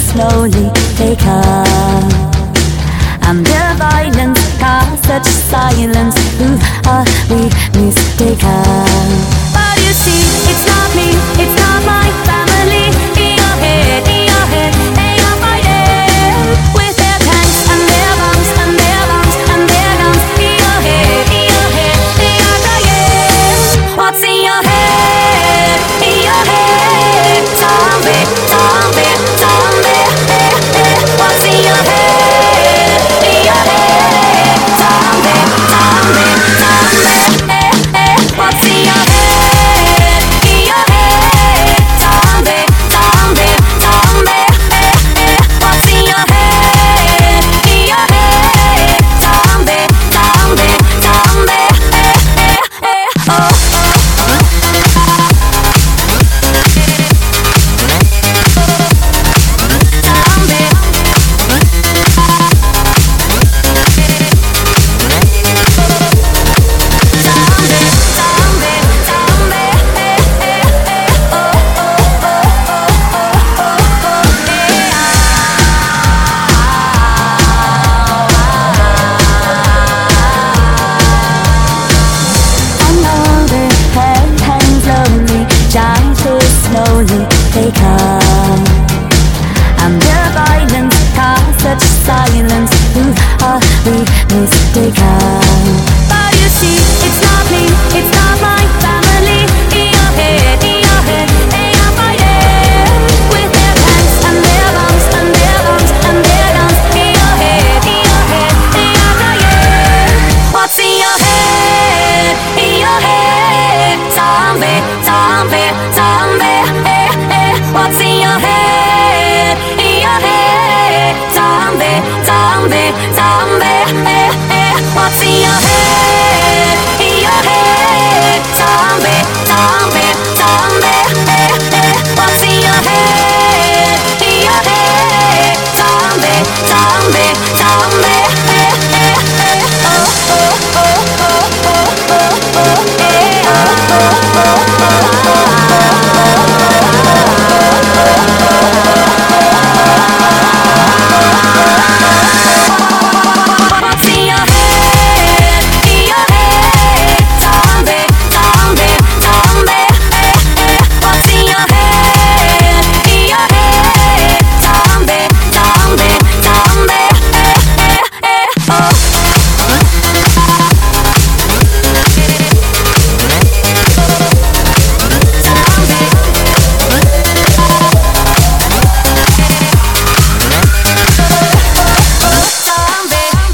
slowly they come. And their violence casts such silence. Who are we mistaken? But you see, it's not me, it's not my family. In your head, they are fighting with their tanks and their bombs and their bombs and their guns. In your head, they are dying. What's in your head? In your head, zombie, zombie, zombie. What's in your head? In your head, zombie, zombie, zombie. What's in your head? In your head, zombie, zombie, zombie. What's in your head? In your head, zombie, zombie, zombie. Oh. Slowly they come, and their violence casts such silence. Who are we mistaken? But you see, it's not me, it's not my family. In your head, they are fighting with their tanks and their bombs and their bombs and their guns. In your head, they are dying. What's in your head? In your head, zombie, zombie, zombie. What's in your head? In your head, zombie, zombie, zombie. What's in your head? In your head, zombie, zombie.